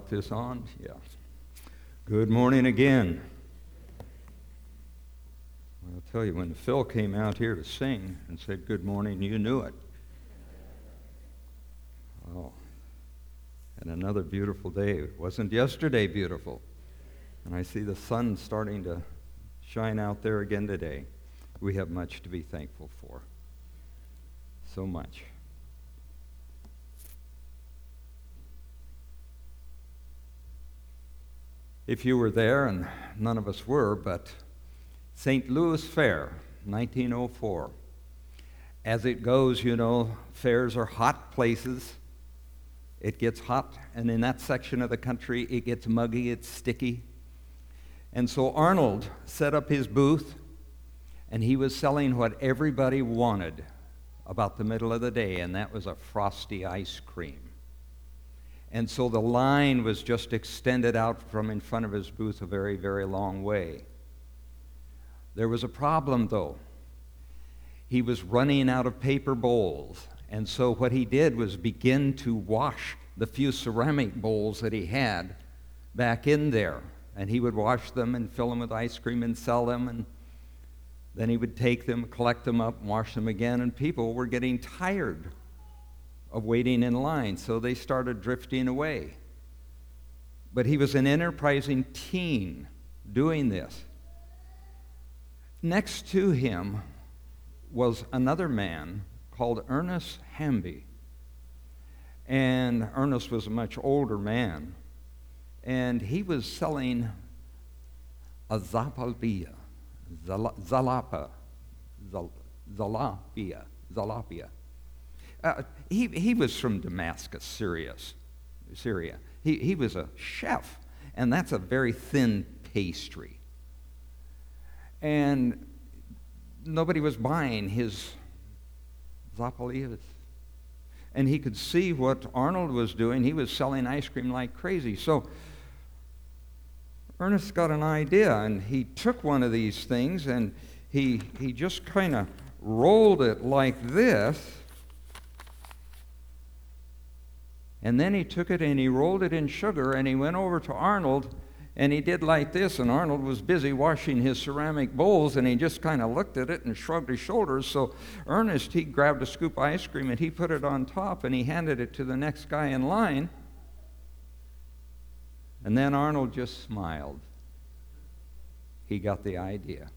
got this on? Yeah. Good morning again. I'll tell you, when Phil came out here to sing and said good morning, you knew it. Oh, and another beautiful day. It wasn't yesterday beautiful. And I see the sun starting to shine out there again today. We have much to be thankful for. So much. If you were there, and none of us were, but St. Louis Fair, 1904. As it goes, you know, fairs are hot places. It gets hot, and in that section of the country, it gets muggy, it's sticky. And so Arnold set up his booth, and he was selling what everybody wanted about the middle of the day, and that was a frosty ice cream. And so the line was just extended out from in front of his booth a very, very long way. There was a problem, though. He was running out of paper bowls, and so what he did was begin to wash the few ceramic bowls that he had back in there. And he would wash them and fill them with ice cream and sell them, and then he would take them, collect them up, and wash them again, and people were getting tired of waiting in line, so they started drifting away. But he was an enterprising teen doing this. Next to him was another man called Ernest Hamby. And Ernest was a much older man, and he was selling a Zalapia. He was from Damascus, Syria. He was a chef, and that's a very thin pastry. And nobody was buying his Zapalias. And he could see what Arnold was doing. He was selling ice cream like crazy. So Ernest got an idea, and he took one of these things, and he just kind of rolled it like this. And then he took it and he rolled it in sugar, and he went over to Arnold, and he did like this, and Arnold was busy washing his ceramic bowls, and he just kind of looked at it and shrugged his shoulders. So Ernest, he grabbed a scoop of ice cream, and he put it on top, and he handed it to the next guy in line. And then Arnold just smiled. He got the idea.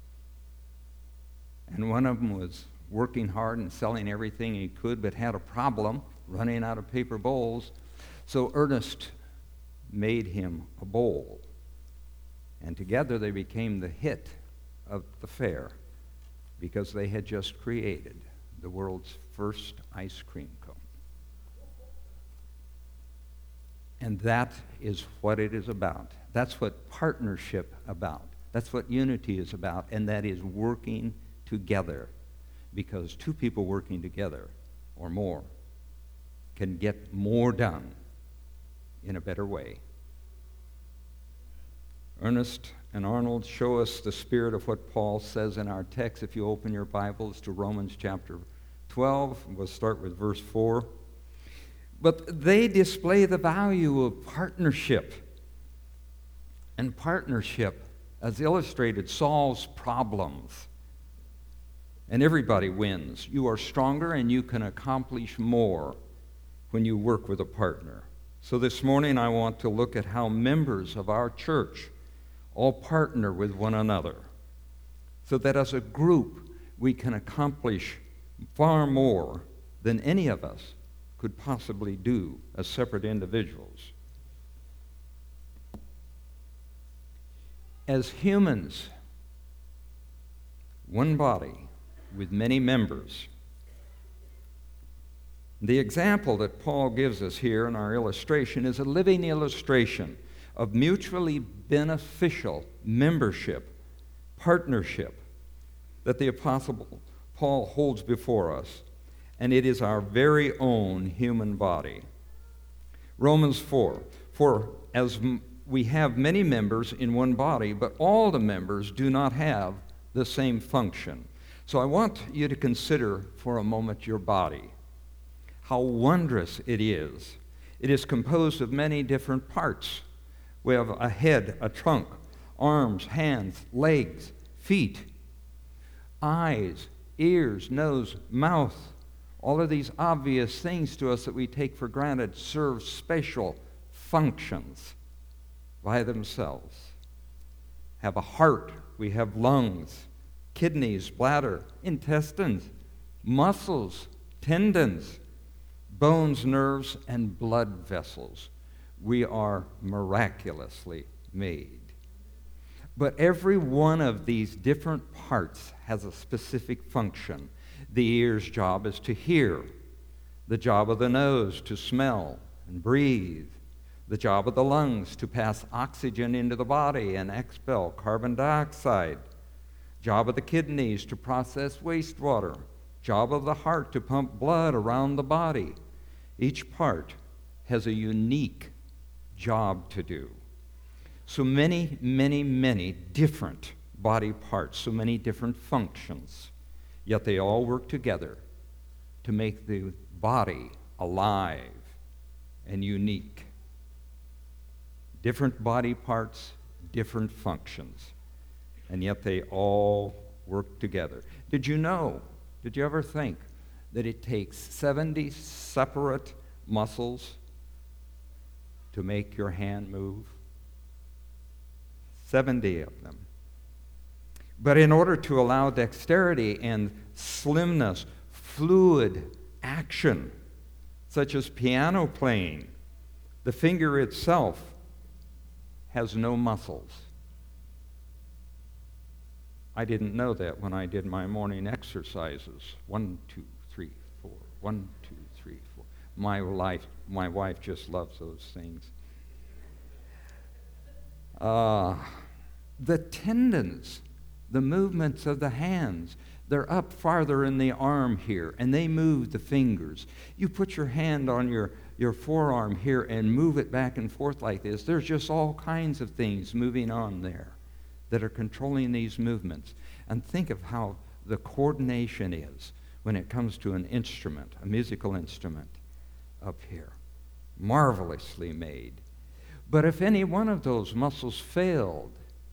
And one of them was working hard and selling everything he could, but had a problem running out of paper bowls. So Ernest made him a bowl. And together they became the hit of the fair because they had just created the world's first ice cream cone. And that is what it is about. That's what partnership about. That's what unity is about, and that is working together. Because two people working together or more can get more done in a better way. Ernest and Arnold show us the spirit of what Paul says in our text. If you open your Bibles to Romans chapter 12, we'll start with verse 4. But they display the value of partnership. And partnership, as illustrated, solves problems. And everybody wins. You are stronger and you can accomplish more when you work with a partner. So this morning I want to look at how members of our church all partner with one another so that as a group we can accomplish far more than any of us could possibly do as separate individuals. As humans, one body with many members. The example that Paul gives us here in our illustration is a living illustration of mutually beneficial membership, partnership that the Apostle Paul holds before us, and it is our very own human body. Romans 4, for as we have many members in one body, but all the members do not have the same function. So I want you to consider for a moment your body. How wondrous it is. It is composed of many different parts. We have a head, a trunk, arms, hands, legs, feet, eyes, ears, nose, mouth. All of these obvious things to us that we take for granted serve special functions by themselves. Have a heart, we have lungs, kidneys, bladder, intestines, muscles, tendons, bones, nerves, and blood vessels. We are miraculously made. But every one of these different parts has a specific function. The ear's job is to hear. The job of the nose to smell and breathe. The job of the lungs to pass oxygen into the body and expel carbon dioxide. Job of the kidneys to process wastewater. Job of the heart to pump blood around the body. Each part has a unique job to do. So many, many, many different body parts, so many different functions, yet they all work together to make the body alive and unique. Different body parts, different functions, and yet they all work together. Did you ever think that it takes 70 separate muscles to make your hand move? 70 of them. But in order to allow dexterity and slimness, fluid action, such as piano playing, the finger itself has no muscles. I didn't know that when I did my morning exercises. 1, 2, 3, 4. 1, 2, 3, 4. My wife just loves those things. The tendons, the movements of the hands, they're up farther in the arm here, and they move the fingers. You put your hand on your forearm here and move it back and forth like this. There's just all kinds of things moving on there that are controlling these movements. And think of how the coordination is when it comes to an instrument, a musical instrument up here. Marvelously made. But if any one of those muscles failed,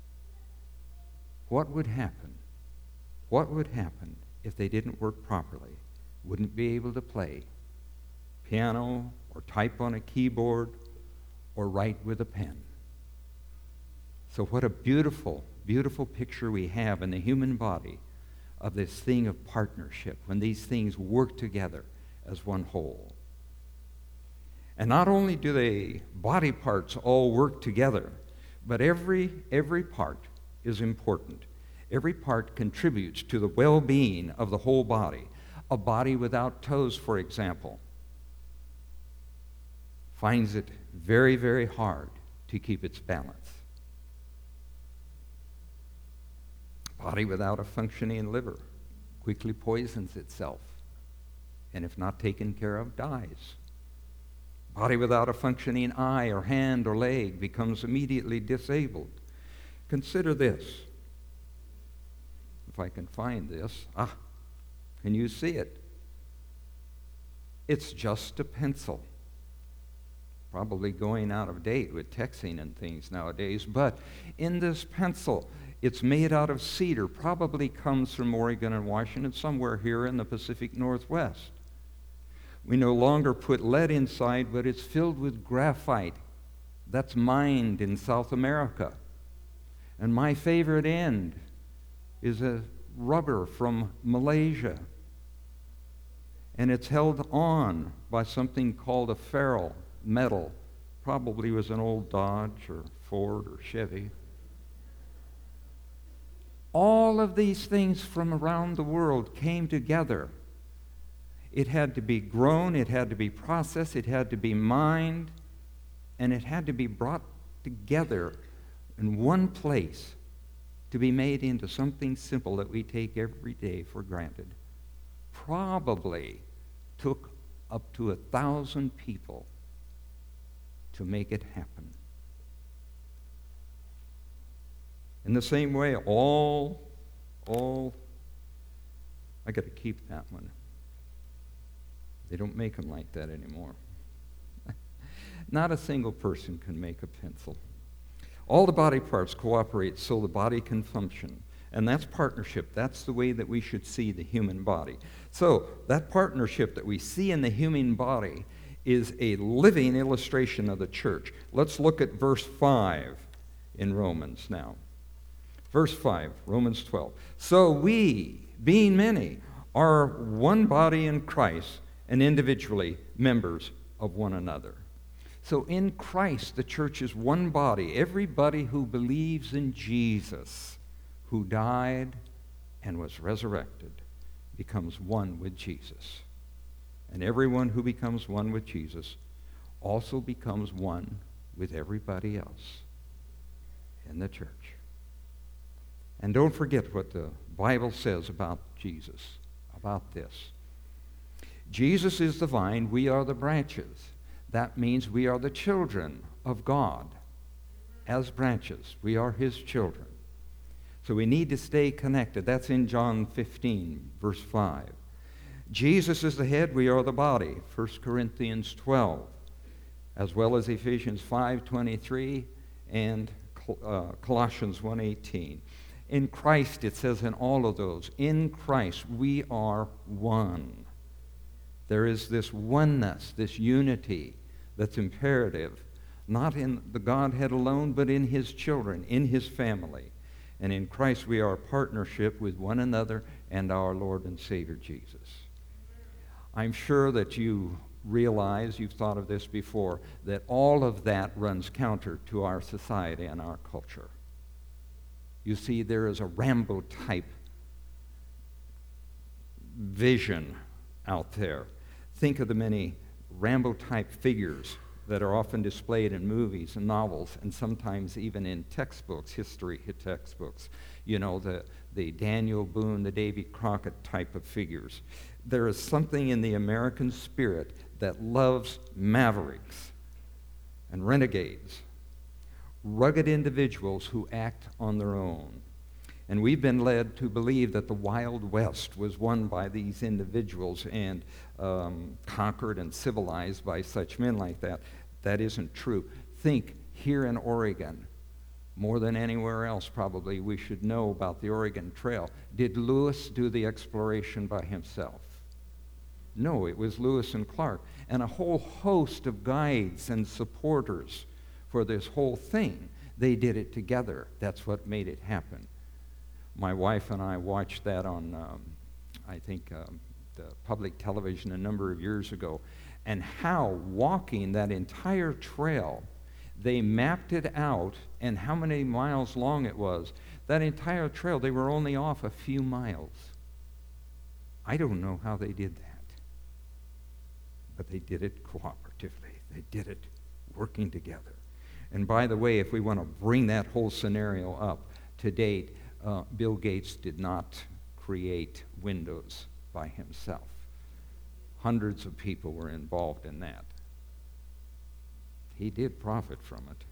what would happen? What would happen if they didn't work properly? Wouldn't be able to play piano or type on a keyboard or write with a pen. So what a beautiful, beautiful picture we have in the human body of this thing of partnership, when these things work together as one whole. And not only do the body parts all work together, but every part is important. Every part contributes to the well-being of the whole body. A body without toes, for example, finds it very, very hard to keep its balance. A body without a functioning liver quickly poisons itself, and if not taken care of, dies. A body without a functioning eye or hand or leg becomes immediately disabled. Consider this. If I can find this. Can you see it? It's just a pencil. Probably going out of date with texting and things nowadays, but in this pencil, it's made out of cedar, probably comes from Oregon and Washington, somewhere here in the Pacific Northwest. We no longer put lead inside, but it's filled with graphite. That's mined in South America. And my favorite end is a rubber from Malaysia. And it's held on by something called a ferrule metal. Probably was an old Dodge or Ford or Chevy. All of these things from around the world came together. It had to be grown, it had to be processed, it had to be mined, and it had to be brought together in one place to be made into something simple that we take every day for granted. Probably took up to 1,000 people to make it happen. In the same way, all, I got to keep that one. They don't make them like that anymore. Not a single person can make a pencil. All the body parts cooperate so the body can function. And that's partnership. That's the way that we should see the human body. So that partnership that we see in the human body is a living illustration of the church. Let's look at verse 5 in Romans now. Verse 5, Romans 12. So we, being many, are one body in Christ and individually members of one another. So in Christ, the church is one body. Everybody who believes in Jesus, who died and was resurrected, becomes one with Jesus. And everyone who becomes one with Jesus also becomes one with everybody else in the church. And don't forget what the Bible says about Jesus, about this. Jesus is the vine, we are the branches. That means we are the children of God as branches. We are his children. So we need to stay connected. That's in John 15, verse 5. Jesus is the head, we are the body, 1 Corinthians 12, as well as Ephesians 5:23 and Colossians 1:18. In Christ, it says in all of those, in Christ we are one. There is this oneness, this unity that's imperative, not in the Godhead alone, but in his children, in his family. And in Christ we are a partnership with one another and our Lord and Savior Jesus. I'm sure that you realize, you've thought of this before, that all of that runs counter to our society and our culture. You see, there is a Rambo-type vision out there. Think of the many Rambo-type figures that are often displayed in movies and novels and sometimes even in textbooks, history textbooks. You know, the Daniel Boone, the Davy Crockett type of figures. There is something in the American spirit that loves mavericks and renegades, rugged individuals who act on their own. And we've been led to believe that the Wild West was won by these individuals and conquered and civilized by such men like that. That isn't true. Think here in Oregon, more than anywhere else probably, we should know about the Oregon Trail. Did Lewis do the exploration by himself? No, it was Lewis and Clark and a whole host of guides and supporters for this whole thing. They did it together. That's what made it happen. My wife and I watched that on, the public television a number of years ago, and how walking that entire trail, they mapped it out and how many miles long it was. That entire trail, they were only off a few miles. I don't know how they did that, but they did it cooperatively. They did it working together. And by the way, if we want to bring that whole scenario up to date, Bill Gates did not create Windows by himself. Hundreds of people were involved in that. He did profit from it.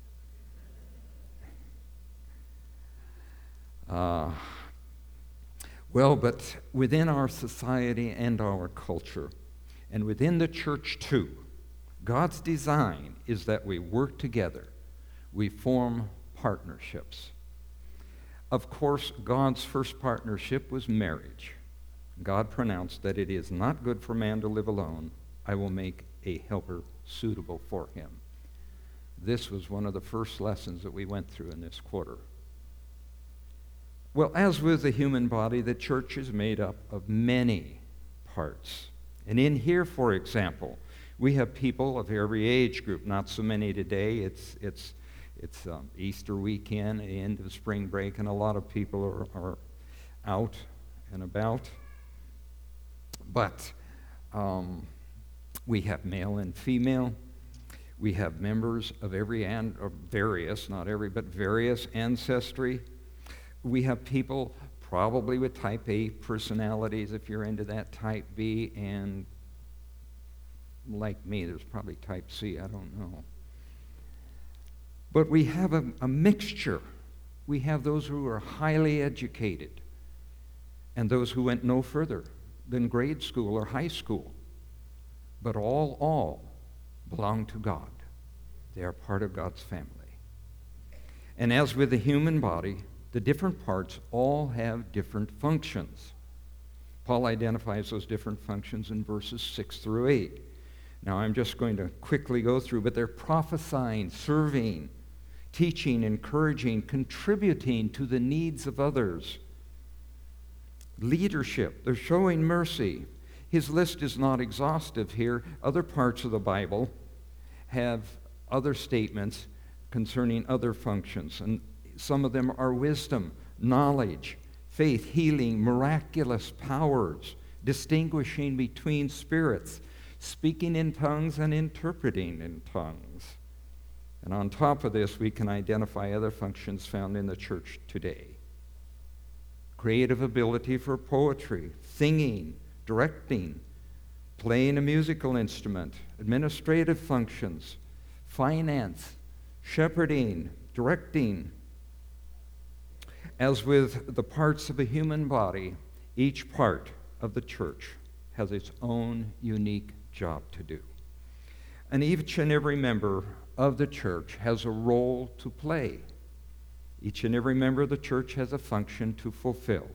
But within our society and our culture, and within the church too, God's design is that we work together. We form partnerships. Of course, God's first partnership was marriage. God pronounced that it is not good for man to live alone. I will make a helper suitable for him. This was one of the first lessons that we went through in this quarter. Well, as with the human body, the church is made up of many parts. And in here, for example, we have people of every age group, not so many today. It's Easter weekend, the end of spring break, and a lot of people are out and about. But we have male and female. We have members of or various, not every, but various ancestry. We have people probably with type A personalities, if you're into that, type B, and like me, there's probably type C, I don't know. But we have a mixture. We have those who are highly educated and those who went no further than grade school or high school. But all belong to God. They are part of God's family. And as with the human body, the different parts all have different functions. Paul identifies those different functions in verses 6 through 8. Now, I'm just going to quickly go through, but they're prophesying, serving, teaching, encouraging, contributing to the needs of others. Leadership, they're showing mercy. His list is not exhaustive here. Other parts of the Bible have other statements concerning other functions, and some of them are wisdom, knowledge, faith, healing, miraculous powers, distinguishing between spirits, speaking in tongues and interpreting in tongues. And on top of this, we can identify other functions found in the church today. Creative ability for poetry, singing, directing, playing a musical instrument, administrative functions, finance, shepherding, directing. As with the parts of a human body, each part of the church has its own unique job to do. And each and every member of the church has a role to play. Each and every member of the church has a function to fulfill.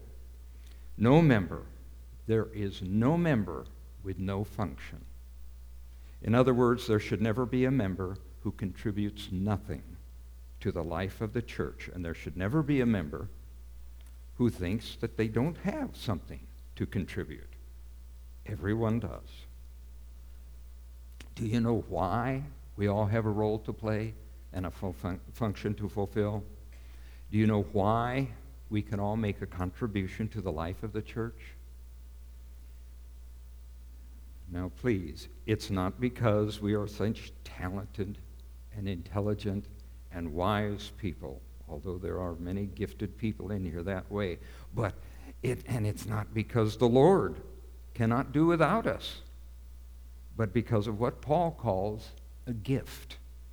There is no member with no function. In other words, there should never be a member who contributes nothing to the life of the church, and there should never be a member who thinks that they don't have something to contribute. Everyone does. Do you know why we all have a role to play and a function to fulfill? Do you know why we can all make a contribution to the life of the church? Now, please, it's not because we are such talented and intelligent and wise people, although there are many gifted people in here that way, and it's not because the Lord cannot do without us, but because of what Paul calls a gift.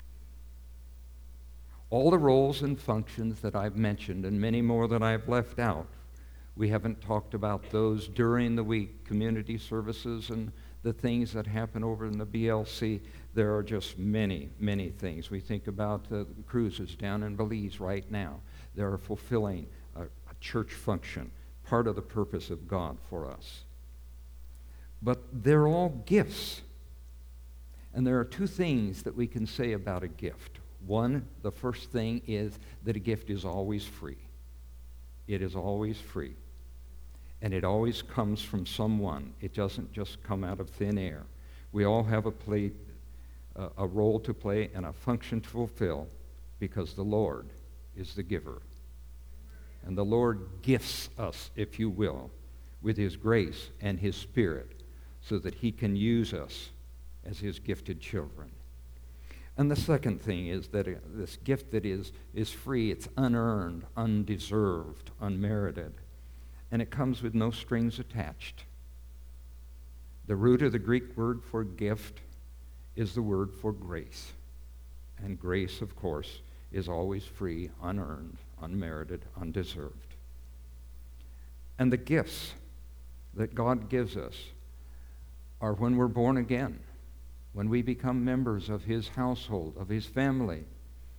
All the roles and functions that I've mentioned, and many more that I've left out, we haven't talked about those during the week, community services and the things that happen over in the BLC. There are just many, many things. We think about the cruises down in Belize right now. They're fulfilling a church function, part of the purpose of God for us. But they're all gifts. And there are two things that we can say about a gift. One, the first thing is that a gift is always free. It is always free. And it always comes from someone. It doesn't just come out of thin air. We all have a role to play and a function to fulfill because the Lord is the giver. And the Lord gifts us, if you will, with His grace and His Spirit so that He can use us as His gifted children. And the second thing is that this gift that is free, it's unearned, undeserved, unmerited, and it comes with no strings attached. The root of the Greek word for gift is the word for grace. And grace, of course, is always free, unearned, unmerited, undeserved. And the gifts that God gives us are when we're born again, when we become members of His household, of His family.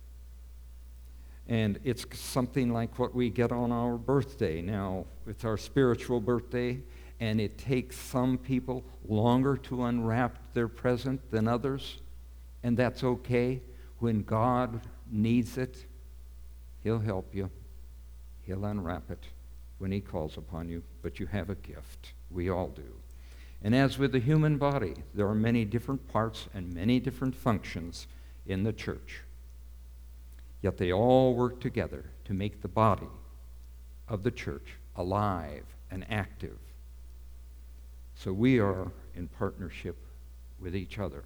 And it's something like what we get on our birthday. Now, it's our spiritual birthday, and it takes some people longer to unwrap their present than others, and that's okay. When God needs it, He'll help you. He'll unwrap it when He calls upon you, but you have a gift. We all do. And as with the human body, there are many different parts and many different functions in the church. Yet they all work together to make the body of the church alive and active. So we are in partnership with each other.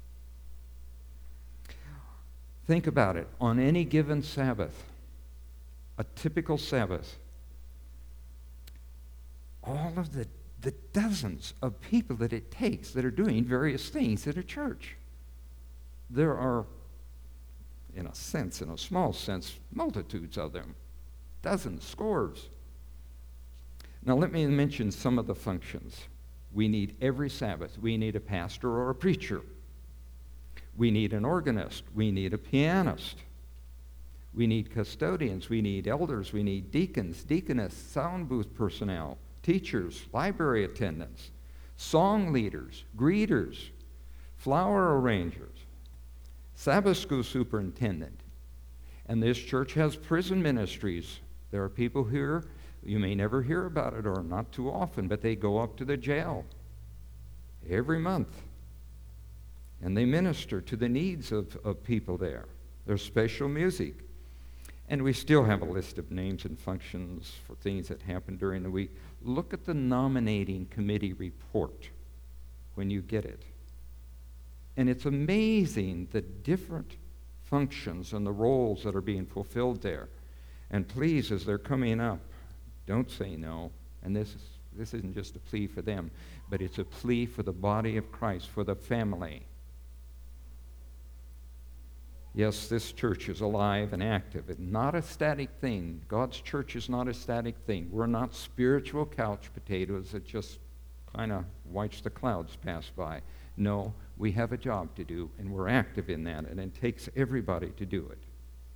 Think about it. On any given Sabbath, a typical Sabbath, all of the dozens of people that it takes that are doing various things at a church. There are, in a small sense, multitudes of them. Dozens, scores. Now let me mention some of the functions. We need every Sabbath. We need a pastor or a preacher. We need an organist. We need a pianist. We need custodians. We need elders. We need deacons, deaconess, sound booth personnel, teachers, library attendants, song leaders, greeters, flower arrangers, Sabbath school superintendent. And this church has prison ministries. There are people here, you may never hear about it or not too often, but they go up to the jail every month. And they minister to the needs of people there. There's special music. And we still have a list of names and functions for things that happen during the week. Look at the nominating committee report when you get it. And it's amazing the different functions and the roles that are being fulfilled there. And please, as they're coming up, don't say no. And this isn't just a plea for them, but it's a plea for the body of Christ, for the family. Yes, this church is alive and active. It's not a static thing. God's church is not a static thing. We're not spiritual couch potatoes that just kind of watch the clouds pass by. No, we have a job to do, and we're active in that, and it takes everybody to do it.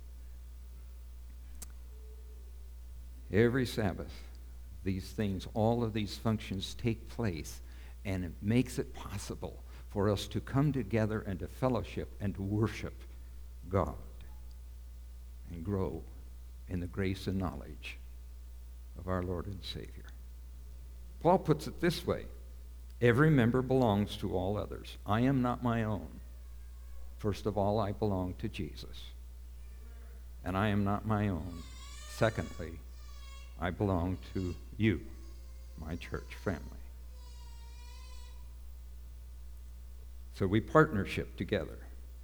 Every Sabbath, these things, all of these functions take place, and it makes it possible for us to come together and to fellowship and to worship God and grow in the grace and knowledge of our Lord and Savior. Paul puts it this way: every member belongs to all others. I am not my own. First of all, I belong to Jesus. And I am not my own. Secondly, I belong to you, my church family. So we partnership together.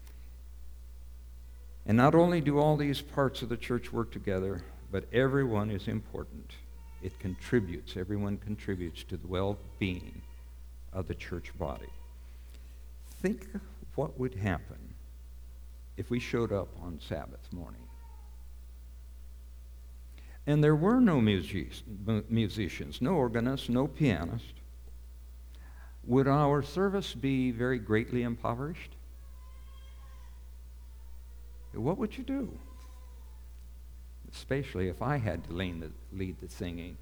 And not only do all these parts of the church work together, but everyone is important. It contributes. Everyone contributes to the well-being of the church body. Think what would happen if we showed up on Sabbath morning and there were no musicians, no organist, no pianist. Would our service be very greatly impoverished? What would you do? Especially if I had to lead the singing.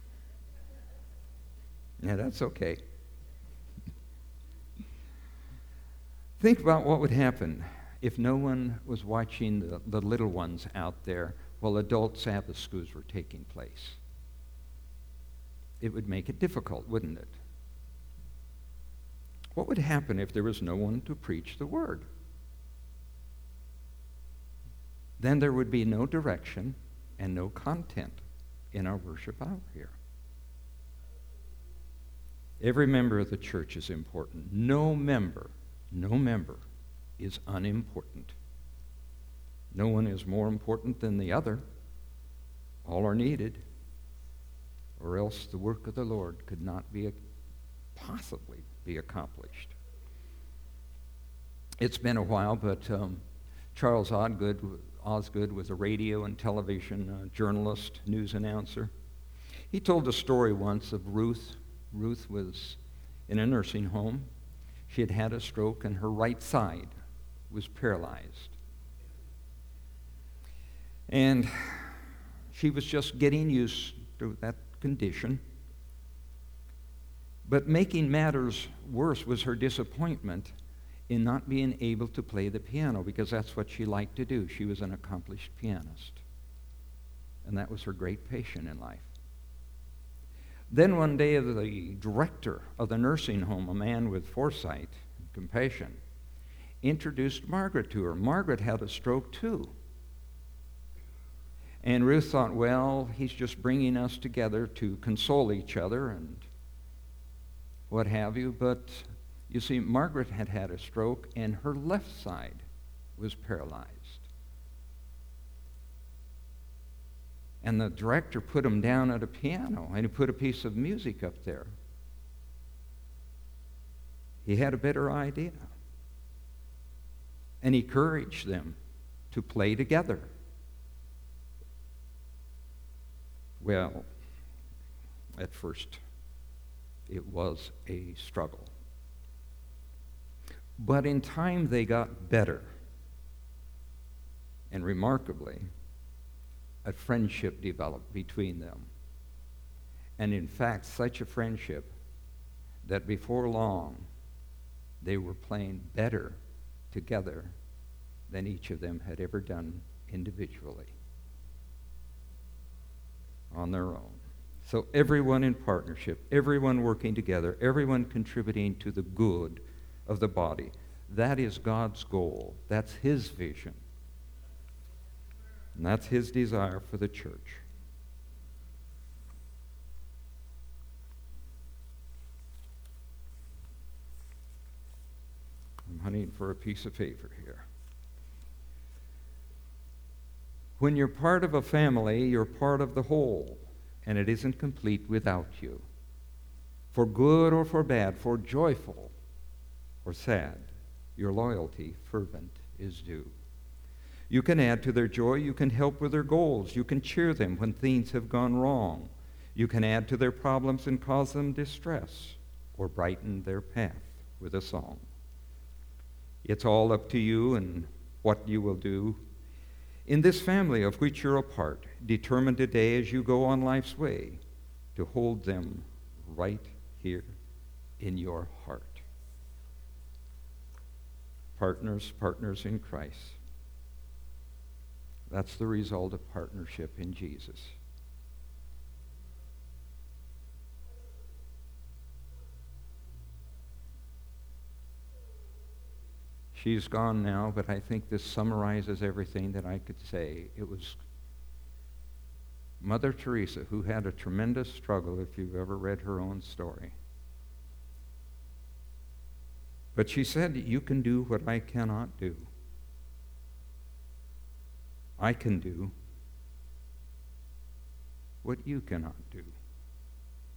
Yeah, that's okay. Think about what would happen if no one was watching the little ones out there while adult Sabbath schools were taking place. It would make it difficult, wouldn't it? What would happen if there was no one to preach the word? Then there would be no direction and no content in our worship hour here. Every member of the church is important. No member is unimportant. No one is more important than the other. All are needed, or else the work of the Lord could not possibly be accomplished. It's been a while, but Charles Osgood was a radio and television journalist, news announcer. He told a story once of Ruth. Ruth was in a nursing home. She had had a stroke, and her right side was paralyzed. And she was just getting used to that condition. But making matters worse was her disappointment in not being able to play the piano, because that's what she liked to do. She was an accomplished pianist. And that was her great passion in life. Then one day, the director of the nursing home, a man with foresight and compassion, introduced Margaret to her. Margaret had a stroke too. And Ruth thought, well, he's just bringing us together to console each other and what have you. But you see, Margaret had had a stroke, and her left side was paralyzed. And the director put him down at a piano, and he put a piece of music up there. He had a better idea. And he encouraged them to play together. Well, at first, it was a struggle. But in time they got better. And remarkably, a friendship developed between them. And in fact, such a friendship that before long, they were playing better together than each of them had ever done individually on their own. So everyone in partnership, everyone working together, everyone contributing to the good of the body. That is God's goal. That's his vision. And that's his desire for the church. I'm hunting for a piece of paper here. When you're part of a family, you're part of the whole, and it isn't complete without you. For good or for bad, for joyful or sad, your loyalty, fervent, is due. You can add to their joy, you can help with their goals, you can cheer them when things have gone wrong. You can add to their problems and cause them distress, or brighten their path with a song. It's all up to you and what you will do. In this family of which you're a part, determine today as you go on life's way to hold them right here in your heart. Partners in Christ. That's the result of partnership in Jesus. She's gone now, but I think this summarizes everything that I could say. It was Mother Teresa who had a tremendous struggle, if you've ever read her own story. But she said, you can do what I cannot do. I can do what you cannot do.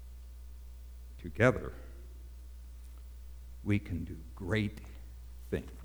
Together, we can do great things.